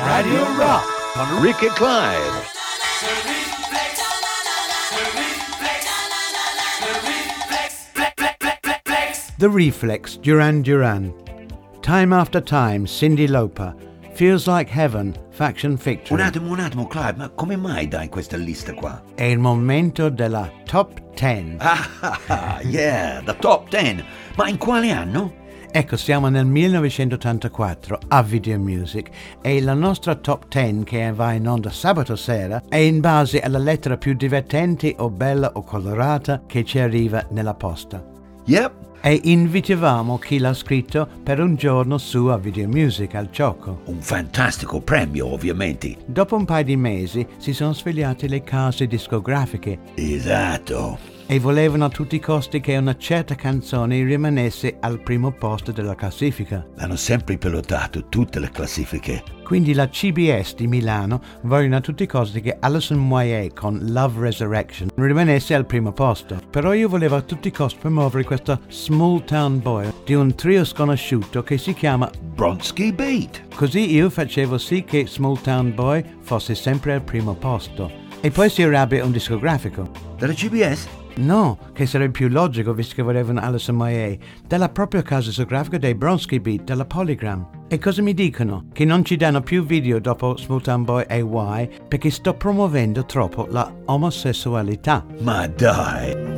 Radio Rock con Rick e Clive. The Reflex, Duran Duran. Time After Time, Cyndi Lauper. Feels Like Heaven, Faction Victory. Un attimo, Clive, ma come mai dai questa lista qua? È il momento della Top 10. Yeah, the Top 10. Ma in quale anno? Ecco, siamo nel 1984 a Video Music e la nostra Top 10 che va in onda sabato sera è in base alla lettera più divertente o bella o colorata che ci arriva nella posta. Yep. E invitavamo chi l'ha scritto per un giorno su a Video Music al gioco. Un fantastico premio, ovviamente. Dopo un paio di mesi si sono svegliate le case discografiche. Esatto. E volevano a tutti i costi che una certa canzone rimanesse al primo posto della classifica. Hanno sempre pilotato tutte le classifiche. Quindi la CBS di Milano vogliono a tutti i costi che Alison Moyet con Love Resurrection rimanesse al primo posto. Però io volevo a tutti i costi promuovere questo Small Town Boy di un trio sconosciuto che si chiama Bronski Beat. Così io facevo sì che Small Town Boy fosse sempre al primo posto. E poi si arrabbia un discografico. Della CBS? No, che sarebbe più logico visto che volevano Alison Moyet, dalla propria casa discografica dei Bronski Beat, della Polygram. E cosa mi dicono? Che non ci danno più video dopo Small Town Boy e Why perché sto promuovendo troppo la omosessualità. Ma dai!